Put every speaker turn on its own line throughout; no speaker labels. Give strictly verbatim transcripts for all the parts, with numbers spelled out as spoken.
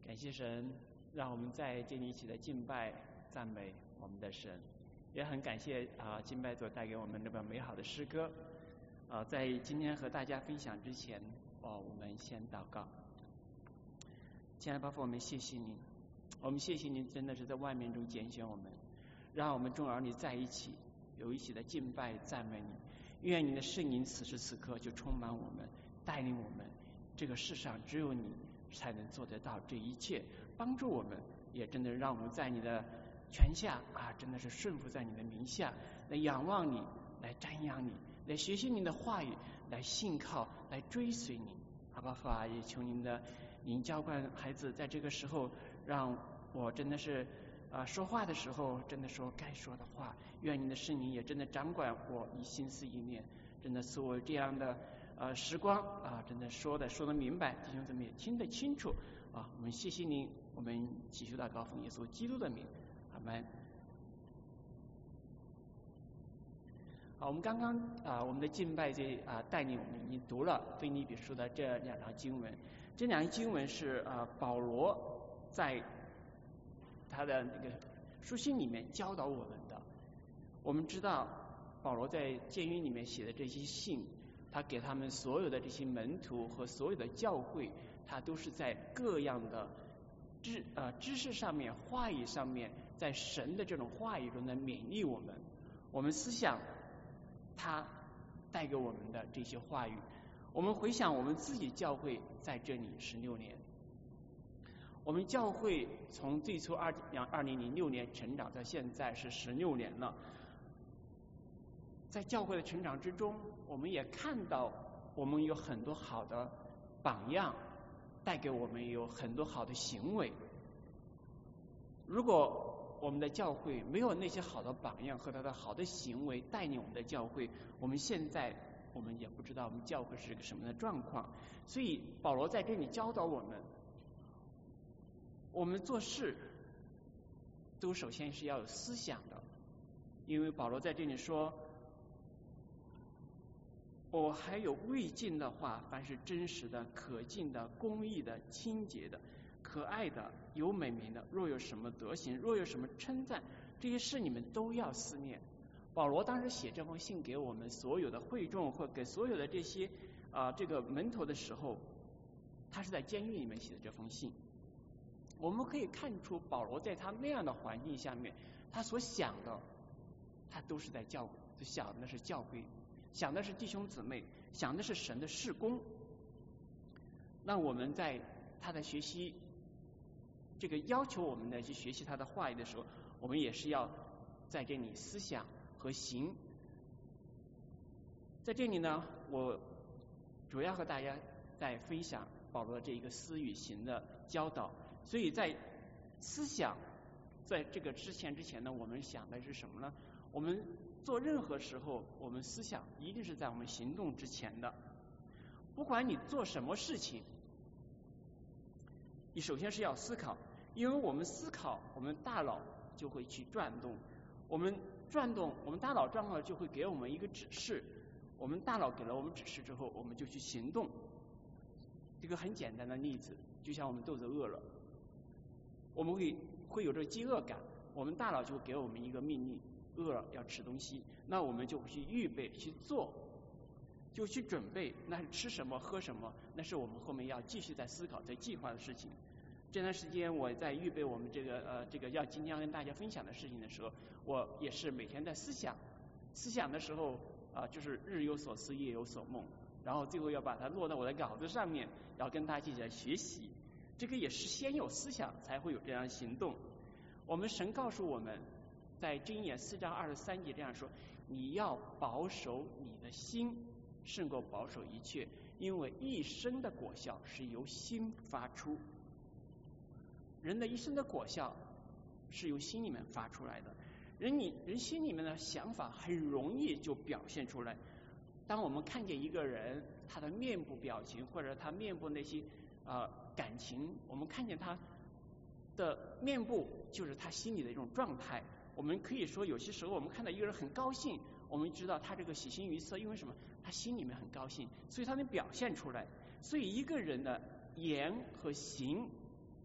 感谢神，让我们在这里一起的敬拜、赞美我们的神，也很感谢啊敬拜组带给我们那么美好的诗歌。啊，在今天和大家分享之前，哦，我们先祷告。亲爱的爸父，我们谢谢您，我们谢谢您，真的是在万民中拣选我们，让我们众儿女在一起，有一起的敬拜、赞美你。愿你的圣灵此时此刻就充满我们，带领我们。这个世上只有你才能做得到这一切，帮助我们，也真的让我们在你的权下啊，真的是顺服在你的名下，来仰望你，来瞻仰你，来学习您的话语，来信靠，来追随你。阿爸父啊，也求您的您浇灌孩子，在这个时候让我真的是啊说话的时候真的说该说的话，愿您的圣灵也真的掌管我一心思意念，真的是我这样的呃时光啊，真的说的说得明白，弟兄姊妹也听得清楚啊。我们谢谢您，我们祈求祷告奉耶稣基督的名，阿门。好，我们刚刚啊，我们的敬拜这啊带领我们已经读了腓立比书的这两条经文，这两个经文是啊保罗在他的那个书信里面教导我们的。我们知道保罗在监狱里面写的这些信，他给他们所有的这些门徒和所有的教会，他都是在各样的知呃知识上面、话语上面，在神的这种话语中呢勉励我们。我们思想他带给我们的这些话语，我们回想我们自己教会在这里十六年，我们教会从最初二二零零六年成长到现在是十六年了。在教会的成长之中，我们也看到我们有很多好的榜样，带给我们有很多好的行为。如果我们的教会没有那些好的榜样和他的好的行为带领我们的教会，我们现在我们也不知道我们教会是个什么的状况。所以保罗在这里教导我们，我们做事都首先是要有思想的，因为保罗在这里说，我还有未尽的话，凡是真实的、可敬的、公义的、清洁的、可爱的、有美名的，若有什么德行，若有什么称赞，这些事你们都要思念。保罗当时写这封信给我们所有的会众或给所有的这些啊、呃、这个门徒的时候，他是在监狱里面写的这封信。我们可以看出保罗在他那样的环境下面，他所想的他都是在教会，想的是教会，想的是弟兄姊妹，想的是神的事工。那我们在他的学习这个要求我们的去学习他的话语的时候，我们也是要在这里思想和行。在这里呢，我主要和大家在分享保罗这一个思与行的教导。所以在思想在这个之前之前呢，我们想的是什么呢？我们做任何时候，我们思想一定是在我们行动之前的。不管你做什么事情，你首先是要思考，因为我们思考，我们大脑就会去转动，我们转动，我们大脑转动就会给我们一个指示，我们大脑给了我们指示之后，我们就去行动。这个很简单的例子，就像我们肚子饿了，我们会会有这个饥饿感，我们大脑就会给我们一个命令，饿了要吃东西，那我们就去预备去做，就去准备，那是吃什么喝什么，那是我们后面要继续在思考在计划的事情。这段时间我在预备我们这个呃这个要今天要跟大家分享的事情的时候，我也是每天在思想，思想的时候啊、呃、就是日有所思夜有所梦，然后最后要把它落到我的稿子上面，然后跟大家一起来学习。这个也是先有思想才会有这样行动。我们神告诉我们在箴言四章二十三节这样说，你要保守你的心胜过保守一切，因为一生的果效是由心发出。人的一生的果效是由心里面发出来的，人你人心里面的想法很容易就表现出来。当我们看见一个人他的面部表情或者他面部那些呃感情，我们看见他的面部就是他心里的一种状态。我们可以说有些时候我们看到一个人很高兴，我们知道他这个喜形于色，因为什么？他心里面很高兴，所以他能表现出来。所以一个人的言和行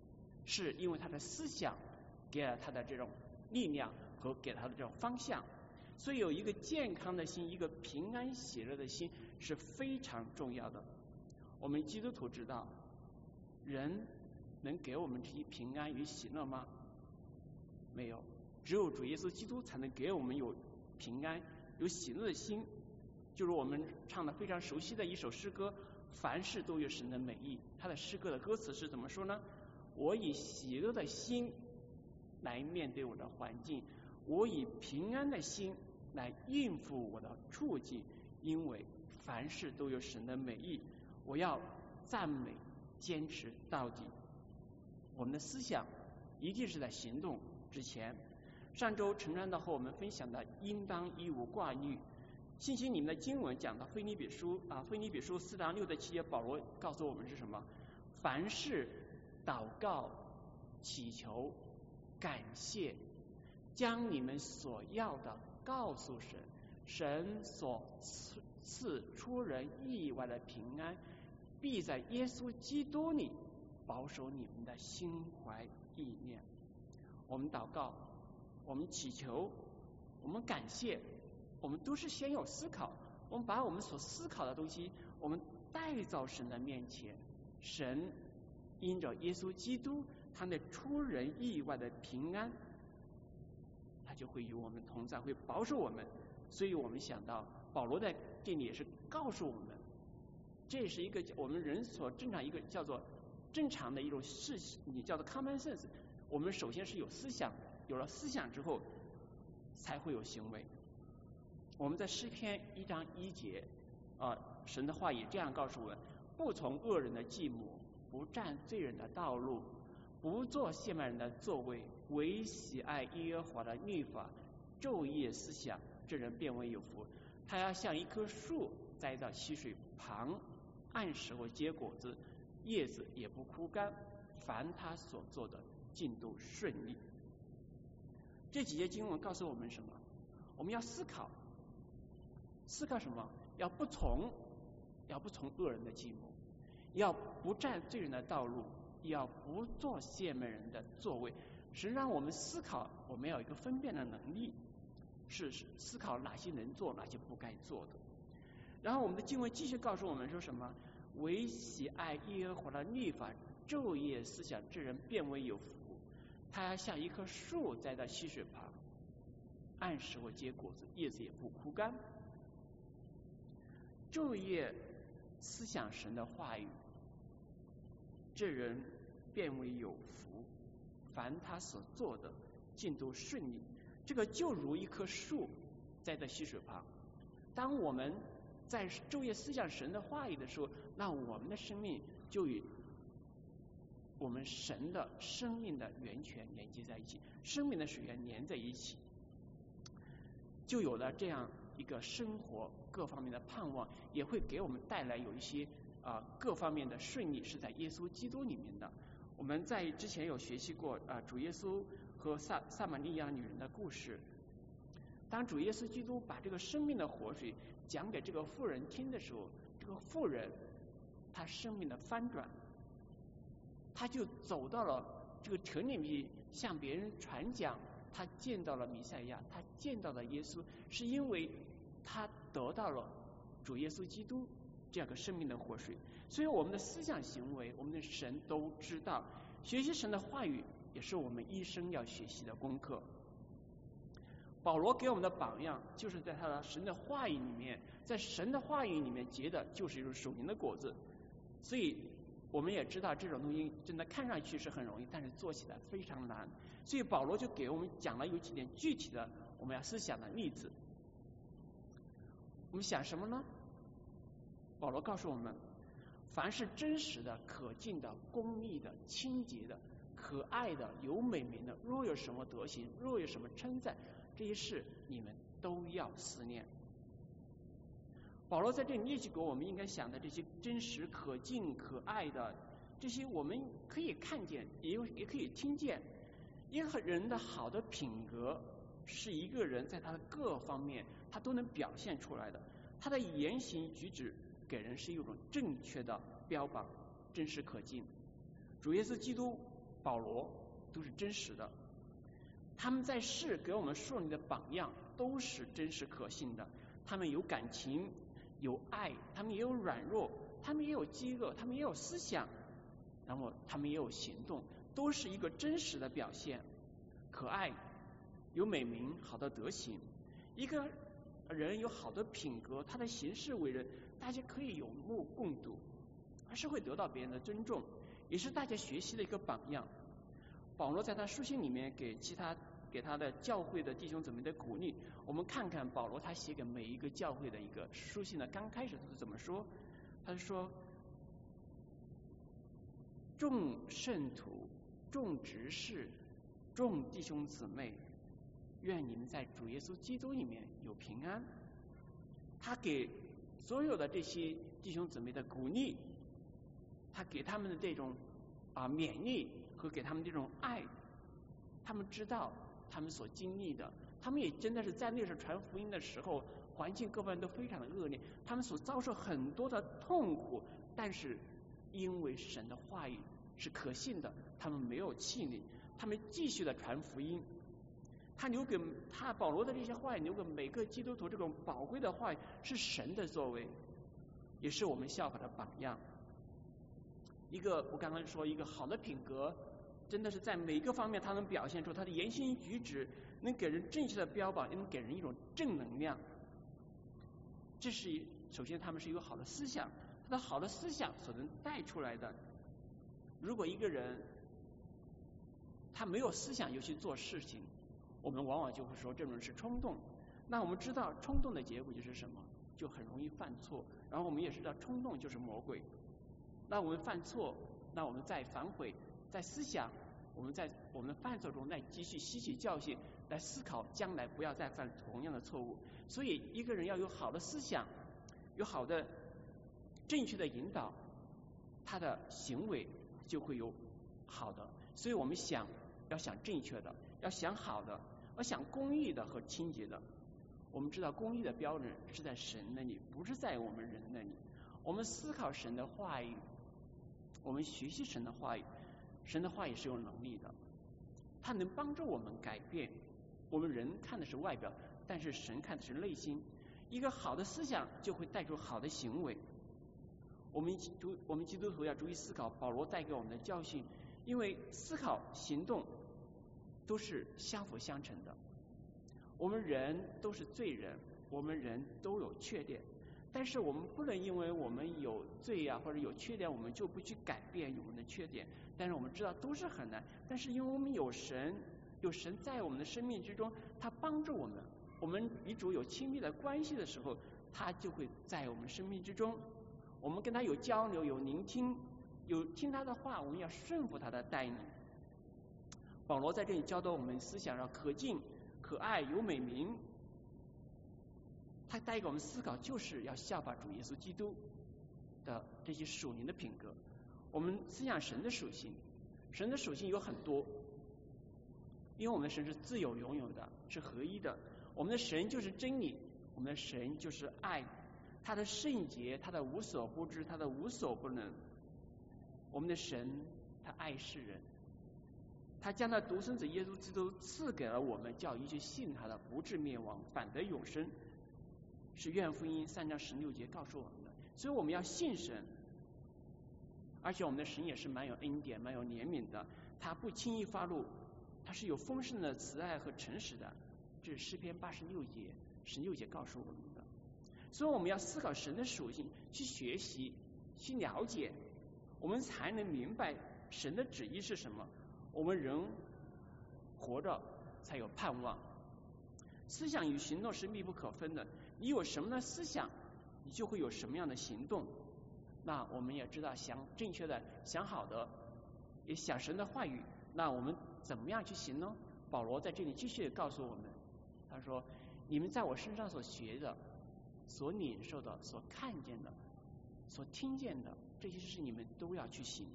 是因为他的思想给了他的这种力量和给他的这种方向。所以有一个健康的心，一个平安喜乐的心是非常重要的。我们基督徒知道，人能给我们这些平安与喜乐吗？没有，只有主耶稣基督才能给我们有平安有喜乐的心。就是我们唱的非常熟悉的一首诗歌，凡事都有神的美意。他的诗歌的歌词是怎么说呢？我以喜乐的心来面对我的环境，我以平安的心来应付我的处境，因为凡事都有神的美意。我要赞美坚持到底。我们的思想一定是在行动之前。上周陈传道和我们分享的应当一无挂虑，信息里面的经文讲到腓立比书啊，腓立比书四章六到七节，保罗告诉我们是什么？凡事祷告、祈求、感谢，将你们所要的告诉神，神所赐赐出人意外的平安，必在耶稣基督里保守你们的心怀意念。我们祷告，我们祈求，我们感谢，我们都是先有思考，我们把我们所思考的东西，我们带到神的面前，神因着耶稣基督他那出人意外的平安，他就会与我们同在，会保守我们。所以我们想到保罗在这里也是告诉我们，这是一个我们人所正常一个叫做正常的一种事情，你叫做 common sense。 我们首先是有思想，有了思想之后才会有行为。我们在诗篇一章一节啊，神的话也这样告诉我们：不从恶人的计谋，不占罪人的道路，不做亵慢人的座位，唯喜爱耶和华的律法，昼夜思想，这人便为有福。他要像一棵树栽到溪水旁，按时候结果子，叶子也不枯干，凡他所做的尽都顺利。这几节经文告诉我们什么？我们要思考，思考什么？要不从要不从恶人的计谋，要不占罪人的道路，要不做亵慢人的座位。实际上我们思考，我们要有一个分辨的能力，是思考哪些能做，哪些不该做的。然后我们的经文继续告诉我们说什么？唯喜爱耶和华的律法，昼夜思想，这人便为有福。他像一棵树栽在溪水旁，按时候结果子，叶子也不枯干。昼夜思想神的话语，这人便为有福，凡他所做的尽都顺利。这个就如一棵树栽在溪水旁，当我们在昼夜思想神的话语的时候，那我们的生命就与我们神的生命的源泉连接在一起，生命的水源连在一起，就有了这样一个生活各方面的盼望，也会给我们带来有一些啊、呃、各方面的顺利，是在耶稣基督里面的。我们在之前有学习过啊、呃、主耶稣和撒撒玛利亚女人的故事。当主耶稣基督把这个生命的活水讲给这个妇人听的时候，这个妇人她生命的翻转，她就走到了这个城里面向别人传讲，她见到了弥赛亚，她见到了耶稣，是因为她得到了主耶稣基督这样个生命的活水。所以我们的思想行为，我们的神都知道，学习神的话语也是我们一生要学习的功课。保罗给我们的榜样，就是在他的神的话语里面，在神的话语里面结的就是一种属灵的果子。所以我们也知道这种东西真的看上去是很容易，但是做起来非常难。所以保罗就给我们讲了有几点具体的我们要思想的例子。我们想什么呢？保罗告诉我们，凡是真实的、可敬的、公义的、清洁的、可爱的、有美名的，若有什么德行，若有什么称赞，这些事你们都要思念。保罗在这里列举给我们应该想的这些真实、可敬、可爱的，这些我们可以看见，也也可以听见。一个人的好的品格，是一个人在他的各方面他都能表现出来的。他的言行举止给人是一种正确的标榜，真实可敬。主耶稣基督保罗都是真实的，他们在世给我们树立的榜样都是真实可信的。他们有感情，有爱，他们也有软弱，他们也有饥饿，他们也有思想，然后他们也有行动，都是一个真实的表现。可爱，有美名，好的德行。一个人有好的品格，他的行事为人，大家可以有目共睹，而是会得到别人的尊重，也是大家学习的一个榜样。保罗在他书信里面给其他给他的教会的弟兄姊妹的鼓励，我们看看保罗他写给每一个教会的一个书信呢，刚开始他是怎么说？他说：众圣徒、众执事、众弟兄姊妹，愿你们在主耶稣基督里面有平安。他给所有的这些弟兄姊妹的鼓励，他给他们的这种啊勉励和给他们这种爱，他们知道他们所经历的，他们也真的是在那时候传福音的时候，环境各方面都非常的恶劣，他们所遭受很多的痛苦，但是因为神的话语是可信的，他们没有气馁，他们继续的传福音。他留给他保罗的这些话语，留给每个基督徒这种宝贵的话语，是神的作为，也是我们效法的榜样。一个我刚刚说一个好的品格，真的是在每个方面他能表现出他的言行举止，能给人正确的标榜，也能给人一种正能量。这是首先他们是一个好的思想，他的好的思想所能带出来的。如果一个人他没有思想又去做事情，我们往往就会说这种人是冲动。那我们知道冲动的结果就是什么？就很容易犯错。然后我们也知道冲动就是魔鬼。那我们犯错，那我们再反悔，在思想，我们在我们的犯错中再继续吸取教训，来思考将来不要再犯同样的错误。所以一个人要有好的思想，有好的正确的引导，他的行为就会有好的。所以我们想要想正确的，要想好的，要想公义的和清洁的。我们知道公义的标准是在神那里，不是在我们人那里。我们思考神的话语，我们学习神的话语，神的话语是有能力的，它能帮助我们改变。我们人看的是外表，但是神看的是内心。一个好的思想就会带出好的行为。我们主我们基督徒要注意思考保罗带给我们的教训，因为思考行动都是相辅相成的。我们人都是罪人，我们人都有缺点，但是我们不能因为我们有罪啊或者有缺点，我们就不去改变我们的缺点。但是我们知道都是很难，但是因为我们有神，有神在我们的生命之中，他帮助我们，我们与主有亲密的关系的时候，他就会在我们生命之中，我们跟他有交流，有聆听，有听他的话，我们要顺服他的带领。保罗在这里教导我们思想要可敬、可爱、有美名，他带给我们思考就是要效法主耶稣基督的这些属灵的品格。我们思想神的属性，神的属性有很多，因为我们的神是自有永有的，是合一的。我们的神就是真理，我们的神就是爱，他的圣洁，他的无所不知，他的无所不能。我们的神他爱世人，他将他独生子耶稣基督赐给了我们，叫一切信他的不至灭亡，反得永生，是约翰福音三章十六节告诉我们的。所以我们要信神，而且我们的神也是蛮有恩典、蛮有怜悯的，他不轻易发怒，他是有丰盛的慈爱和诚实的。这是诗篇八十六节十六节告诉我们的。所以我们要思考神的属性，去学习，去了解，我们才能明白神的旨意是什么。我们人活着才有盼望。思想与行动是密不可分的，你有什么的思想，你就会有什么样的行动。那我们也知道，想正确的、想好的，也想神的话语，那我们怎么样去行呢？保罗在这里继续告诉我们，他说：你们在我身上所学的、所领受的、所看见的、所听见的，这些事你们都要去行。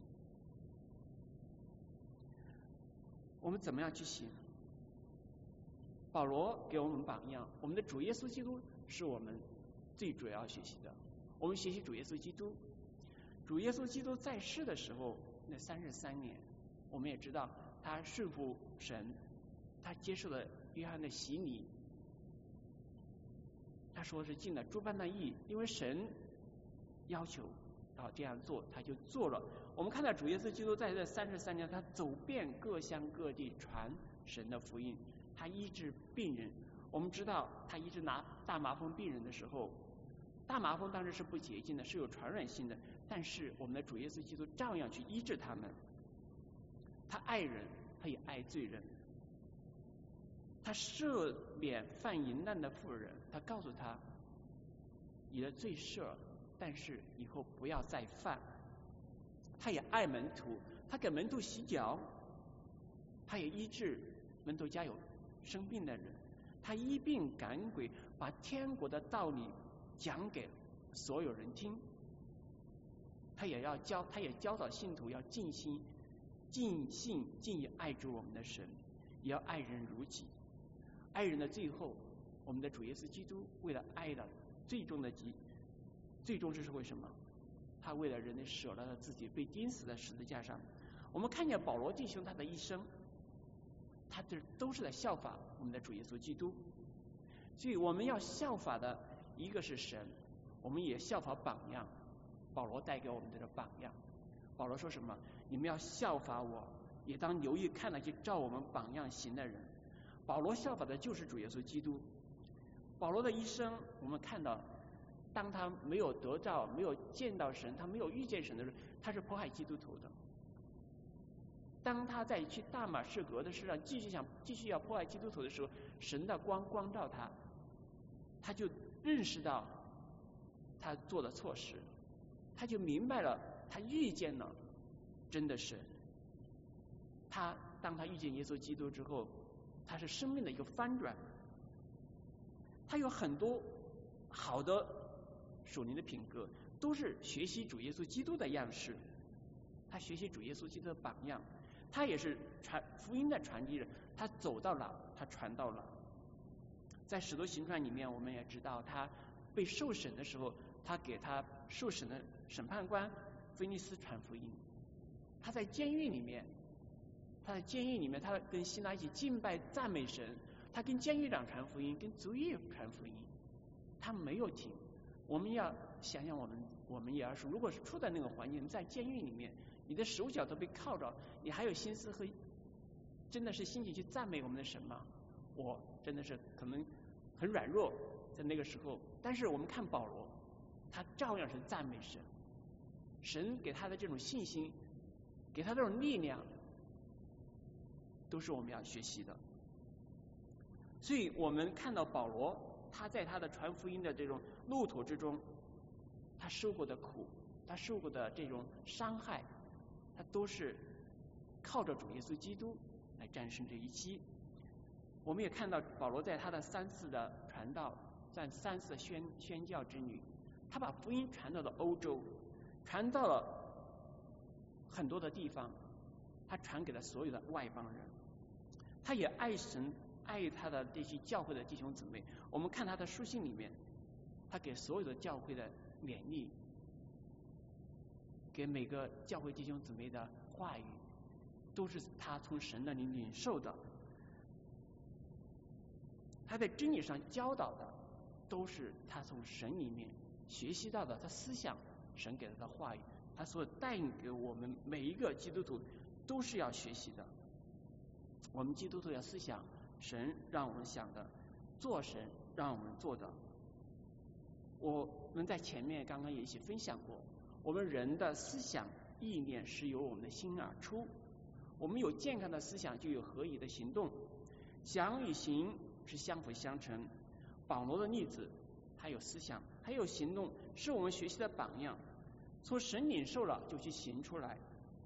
我们怎么样去行？保罗给我们榜样，我们的主耶稣基督是我们最主要学习的。我们学习主耶稣基督，主耶稣基督在世的时候那三十三年， 我们也知道他顺服神，他接受了约翰的洗礼，他说是尽了诸般的义，因为神要求要这样做，他就做了。我们看到主耶稣基督在这三十三年，他走遍各乡各地传神的福音，他医治病人。我们知道他医治拿大麻风病人的时候，大麻风当时是不洁净的，是有传染性的，但是我们的主耶稣基督照样去医治他们。他爱人，他也爱罪人，他赦免犯淫乱的妇人，他告诉他你的罪赦，但是以后不要再犯。他也爱门徒，他给门徒洗脚，他也医治门徒家有生病的人，他医病赶鬼，把天国的道理讲给所有人听。他也要教，他也教导信徒要尽心、尽性、尽意爱主我们的神，也要爱人如己。爱人的最后，我们的主耶稣基督为了爱的最终的极，最终是为什么？他为了人类舍了自己，被钉死在十字架上。我们看见保罗弟兄他的一生，他这都是在效法我们的主耶稣基督。所以我们要效法的一个是神，我们也效法榜样。保罗带给我们这个榜样。保罗说什么？你们要效法我，也当留意看那些照我们榜样行的人。保罗效法的就是主耶稣基督。保罗的一生，我们看到，当他没有得到、没有见到神，他没有遇见神的时候，他是迫害基督徒的。当他在去大马士革的事上继续想继续要迫害基督徒的时候，神的光光照他，他就认识到他做了错事，他就明白了，他遇见了真的神。他当他遇见耶稣基督之后，他是生命的一个翻转。他有很多好的属灵的品格，都是学习主耶稣基督的样式。他学习主耶稣基督的榜样，他也是传福音的传递人。他走到哪，他传到哪。在使徒行传里面，我们也知道，他被受审的时候，他给他受审的审判官菲利斯传福音。他在监狱里面，他在监狱里面，他跟希拉一起敬拜赞美神。他跟监狱长传福音，跟族狱传福音，他没有停。我们要想想，我们我们也要说，如果是处在那个环境，在监狱里面，你的手脚都被铐着，你还有心思和真的是心情去赞美我们的神吗？我真的是可能很软弱在那个时候。但是我们看保罗，他照样是赞美神，神给他的这种信心，给他这种力量，都是我们要学习的。所以我们看到保罗，他在他的传福音的这种路途之中，他受过的苦，他受过的这种伤害，他都是靠着主耶稣基督来战胜这一切。我们也看到保罗在他的三次的传道，在三次的宣宣教之旅，他把福音传到了欧洲，传到了很多的地方，他传给了所有的外邦人。他也爱神，爱他的这些教会的弟兄姊妹。我们看他的书信里面，他给所有的教会的勉励，给每个教会弟兄姊妹的话语，都是他从神那里领受的。他在真理上教导的，都是他从神里面学习到的，他思想神给他的话语，他所带领给我们每一个基督徒都是要学习的。我们基督徒要思想神让我们想的，做神让我们做的。我们在前面刚刚也一起分享过，我们人的思想意念是由我们的心而出，我们有健康的思想，就有合宜的行动，想与行是相辅相成。保罗的例子，他有思想，他有行动，是我们学习的榜样。从神领受了就去行出来。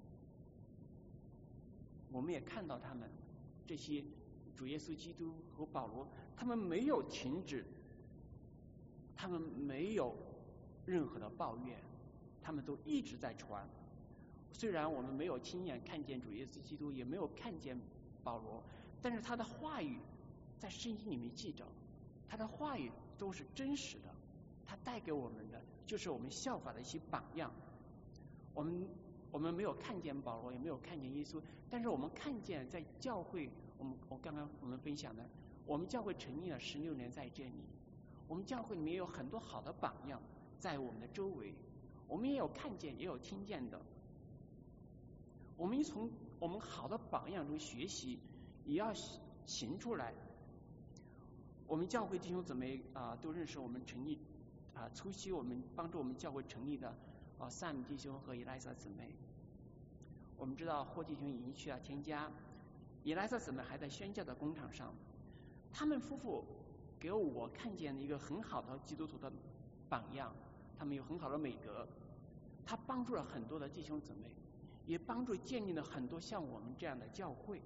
我们也看到他们这些主耶稣基督和保罗，他们没有停止，他们没有任何的抱怨，他们都一直在传。虽然我们没有亲眼看见主耶稣基督，也没有看见保罗，但是他的话语在圣经里面记着，他的话语都是真实的，他带给我们的就是我们效法的一些榜样。我们我们没有看见保罗，也没有看见耶稣，但是我们看见在教会，我们我刚刚我们分享的，我们教会成立了十六年在这里，我们教会里面有很多好的榜样在我们的周围，我们也有看见也有听见的，我们从我们好的榜样中学习，也要行出来。我们教会弟兄姊妹啊、呃，都认识我们成立啊、呃、初期我们帮助我们教会成立的啊 Sam 弟兄和以莱撒姊妹。我们知道霍弟兄已经去了天家，以莱撒姊妹还在宣教的工厂上。他们夫妇给我看见了一个很好的基督徒的榜样，他们有很好的美格，他帮助了很多的弟兄姊妹，也帮助建立了很多像我们这样的教会。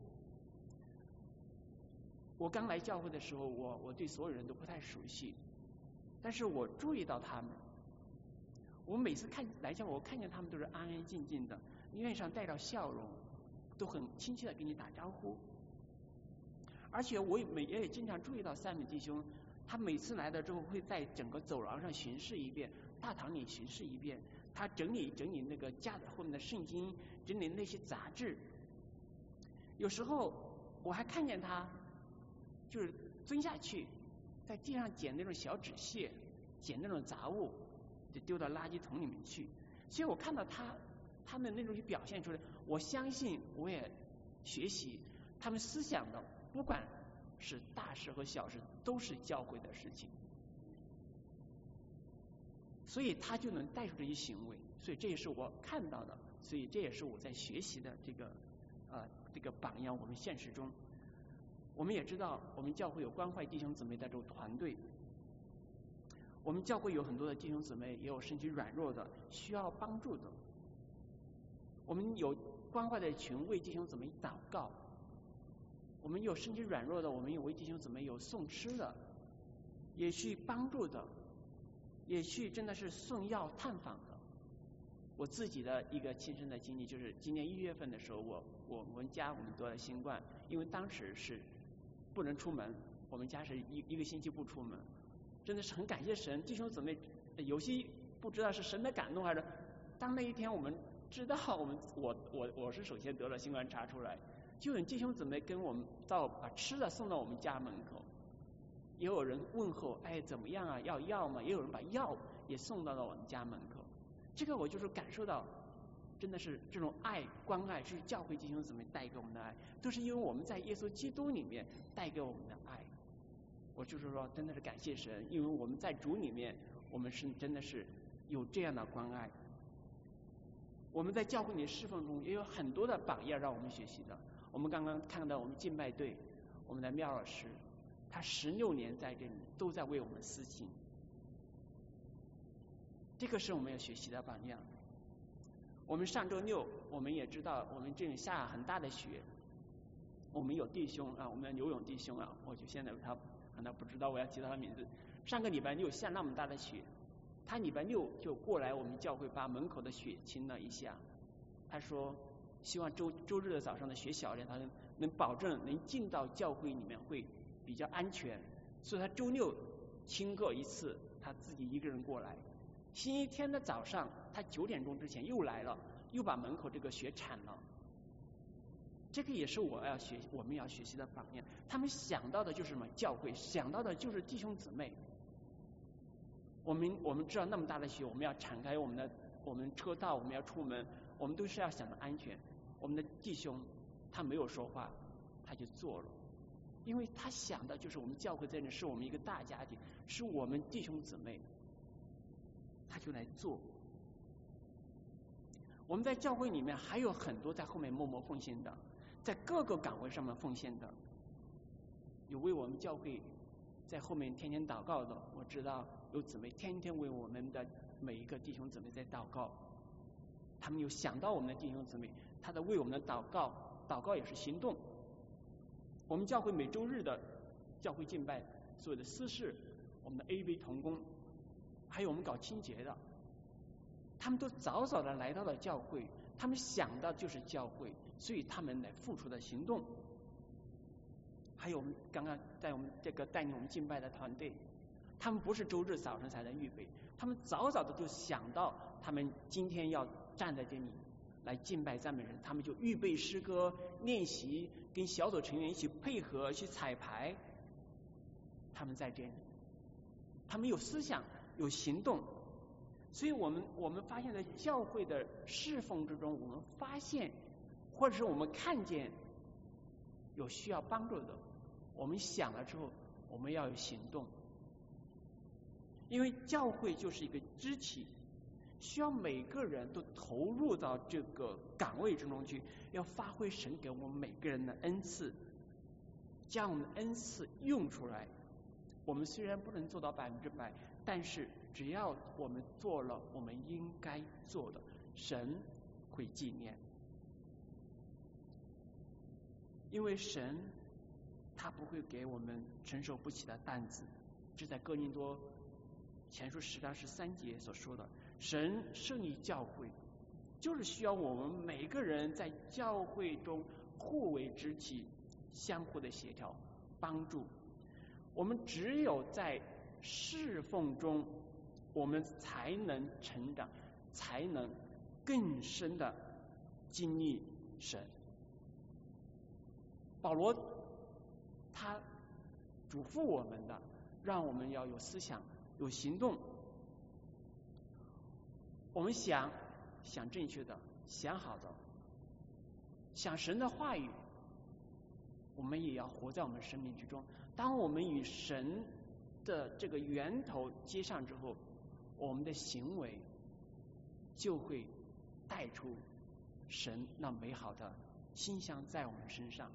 我刚来教会的时候，我我对所有人都不太熟悉，但是我注意到他们，我每次看来教会，我看见他们都是安安静静的，面上带着笑容，都很亲切的给你打招呼。而且我也每也经常注意到三米弟兄，他每次来了之后会在整个走廊上巡视一遍，大堂里巡视一遍，他整理整理那个架子后面的圣经，整理那些杂志。有时候我还看见他就是蹲下去在地上捡那种小纸屑，捡那种杂物就丢到垃圾桶里面去。所以我看到他他们那种表现出来，我相信我也学习他们思想的，不管是大事和小事都是教会的事情，所以他就能带出这些行为。所以这也是我看到的，所以这也是我在学习的这个呃这个榜样。我们现实中我们也知道，我们教会有关怀弟兄姊妹的这种团队，我们教会有很多的弟兄姊妹也有身体软弱的需要帮助的，我们有关怀的群为弟兄姊妹祷告，我们有身体软弱的，我们有为弟兄姊妹有送吃的，也去帮助的，也去真的是送药探访的。我自己的一个亲身的经历就是今年一月份的时候，我我们家我们得了新冠，因为当时是不能出门，我们家是一一个星期不出门，真的是很感谢神。弟兄姊妹有些不知道是神的感动还是当那一天我们知道我们我我我是首先得了新冠查出来，就有弟兄姊妹跟我们到把吃的送到我们家门口，也有人问候，哎怎么样啊，要药吗？也有人把药也送到了我们家门口。这个我就是感受到真的是这种爱关爱是教会弟兄姊妹带给我们的爱，都是因为我们在耶稣基督里面带给我们的爱。我就是说真的是感谢神，因为我们在主里面我们是真的是有这样的关爱。我们在教会里侍奉中也有很多的榜样让我们学习的。我们刚刚看到我们敬拜队，我们的妙老师，他十六年在这里都在为我们私信，这个是我们要学习的榜样。我们上周六我们也知道我们这里下很大的雪，我们有弟兄啊，我们的刘勇弟兄啊，我就现在他可能不知道我要提他的名字，上个礼拜六下那么大的雪，他礼拜六就过来我们教会把门口的雪清了一下，他说希望周周日的早上的雪小点，他能能保证能进到教会里面会比较安全，所以他周六清过一次，他自己一个人过来。星期天的早上他九点钟之前又来了，又把门口这个雪铲了。这个也是我要学我们要学习的榜样。他们想到的就是什么？教会，想到的就是弟兄姊妹。我们我们知道那么大的雪，我们要敞开我们的我们车道，我们要出门，我们都是要想着安全。我们的弟兄他没有说话，他就做了，因为他想的就是我们教会在这是我们一个大家庭，是我们弟兄姊妹，他就来做。我们在教会里面还有很多在后面默默奉献的，在各个岗位上面奉献的，有为我们教会在后面天天祷告的，我知道有姊妹天天为我们的每一个弟兄姊妹在祷告，他们有想到我们的弟兄姊妹，他在为我们的祷告，祷告也是行动。我们教会每周日的教会敬拜，所有的私事，我们的 A V 同工，还有我们搞清洁的，他们都早早的来到了教会，他们想的就是教会，所以他们来付出的行动。还有我们刚刚在我们这个带领我们敬拜的团队，他们不是周日早上才来预备，他们早早的就想到他们今天要站在这里来敬拜赞美神，他们就预备诗歌练习，跟小组成员一起配合去彩排。他们在这里，他们有思想有行动，所以我们我们发现在教会的侍奉之中，我们发现或者是我们看见有需要帮助的，我们想了之后我们要有行动，因为教会就是一个肢体，需要每个人都投入到这个岗位之中去，要发挥神给我们每个人的恩赐，将我们的恩赐用出来。我们虽然不能做到百分之百，但是只要我们做了我们应该做的，神会纪念。因为神他不会给我们承受不起的担子，这在哥林多前书十章十三节所说的。神设立教会，就是需要我们每个人在教会中互为肢体，相互的协调帮助。我们只有在侍奉中，我们才能成长，才能更深的经历神。保罗他嘱咐我们的，让我们要有思想有行动，我们想想正确的，想好的，想神的话语，我们也要活在我们生命之中。当我们与神的这个源头接上之后，我们的行为就会带出神那美好的馨香在我们身上。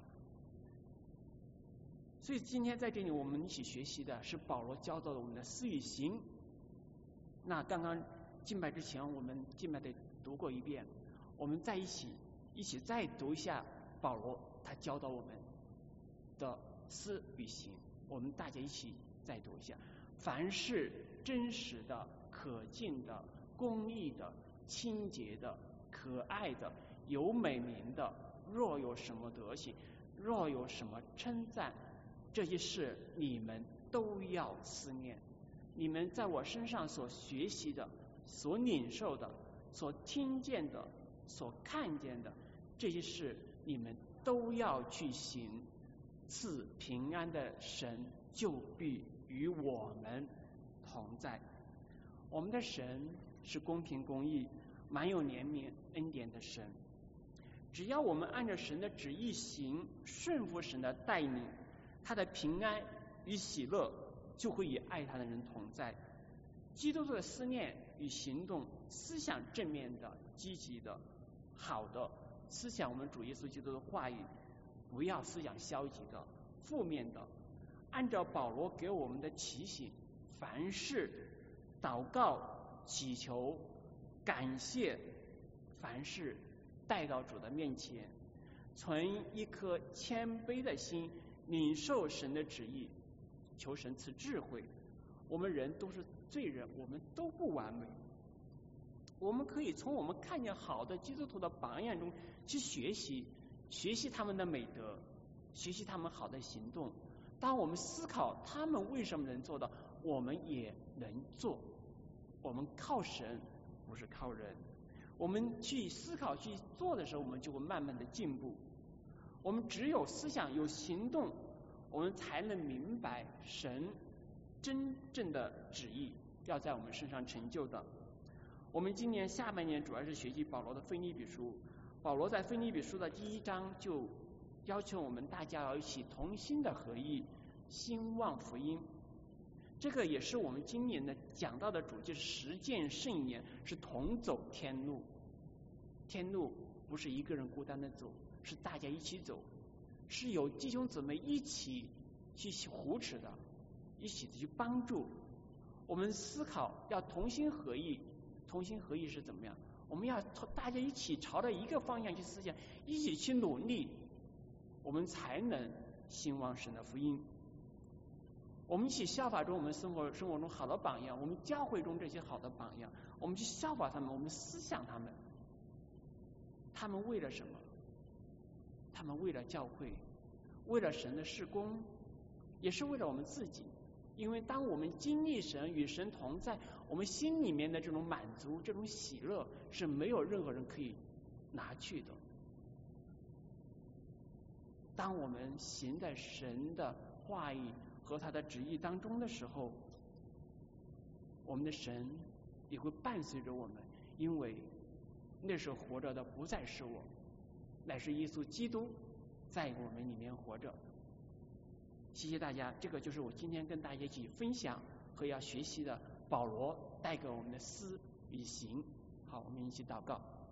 所以今天在这里我们一起学习的是保罗教导我们的思与行。那刚刚敬拜之前我们敬拜得读过一遍，我们再一起一起再读一下保罗他教导我们的思与行，我们大家一起再读一下。凡是真实的、可敬的、公义的、清洁的、可爱的、有美名的，若有什么德行，若有什么称赞，这些事你们都要思念。你们在我身上所学习的、所领受的、所听见的、所看见的，这些事你们都要去行，赐平安的神就必与我们同在。我们的神是公平公义、满有怜悯恩典的神，只要我们按照神的旨意行，顺服神的带领，他的平安与喜乐就会与爱他的人同在。基督徒的思念与行动，思想正面的、积极的、好的，思想我们主耶稣基督的话语，不要思想消极的、负面的。按照保罗给我们的提醒，凡事祷告、祈求、感谢，凡事带到主的面前，存一颗谦卑的心，领受神的旨意，求神赐智慧。我们人都是罪人，我们都不完美，我们可以从我们看见好的基督徒的榜样中去学习，学习他们的美德，学习他们好的行动。当我们思考他们为什么能做到，我们也能做。我们靠神，不是靠人。我们去思考去做的时候，我们就会慢慢的进步。我们只有思想有行动，我们才能明白神真正的旨意要在我们身上成就的。我们今年下半年主要是学习保罗的腓立比书。保罗在腓立比书的第一章就要求我们大家要一起同心的合意，兴旺福音。这个也是我们今年的讲到的主，就是实践圣言，是同走天路。天路不是一个人孤单的走，是大家一起走，是有弟兄姊妹一起去扶持的，一起去帮助。我们思考要同心合意，同心合意是怎么样？我们要大家一起朝着一个方向去思想，一起去努力，我们才能兴旺神的福音。我们一起效法中我们生活生活中好的榜样，我们教会中这些好的榜样，我们去效法他们，我们思想他们。他们为了什么？他们为了教会，为了神的事工，也是为了我们自己。因为当我们经历神与神同在，我们心里面的这种满足、这种喜乐是没有任何人可以拿去的。当我们行在神的话语和他的旨意当中的时候，我们的神也会伴随着我们，因为那时候活着的不再是我，乃是耶稣基督在我们里面活着。谢谢大家，这个就是我今天跟大家一起分享和要学习的保罗带给我们的思与行。好，我们一起祷告。